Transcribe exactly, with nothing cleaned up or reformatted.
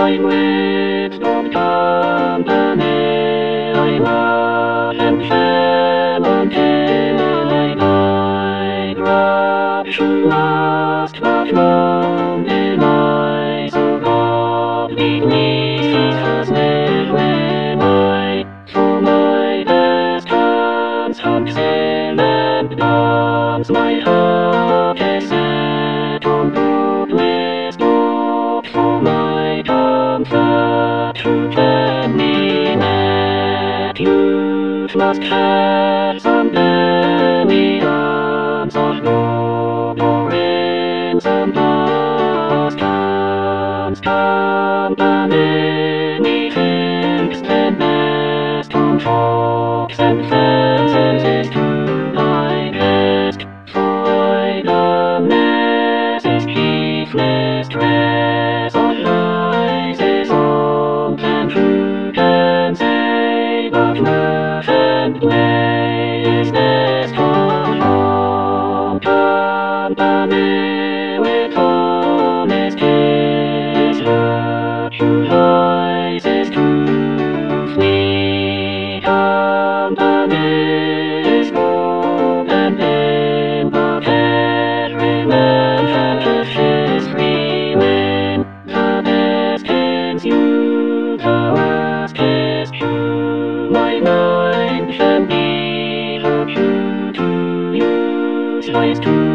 time with good company. I was and fell until I died. Rapture lost, but wrong deny. So God lead me, Jesus live when I. For my best hands hung sin and dance. My heart is set on good wisdom. For my comfort to penny net. Youth must have some millions of gold or in some past times. Company methinks then best on forks and fences is to digest. For idleness is chiefest stress on lies is all and fruit and say, but mirth and play is best on all. Company with honest is virtue, lies is truth. Me company is gold and impotent. Remember his free win. The best is you, the worst is true. My mind can be virtue to use, lies to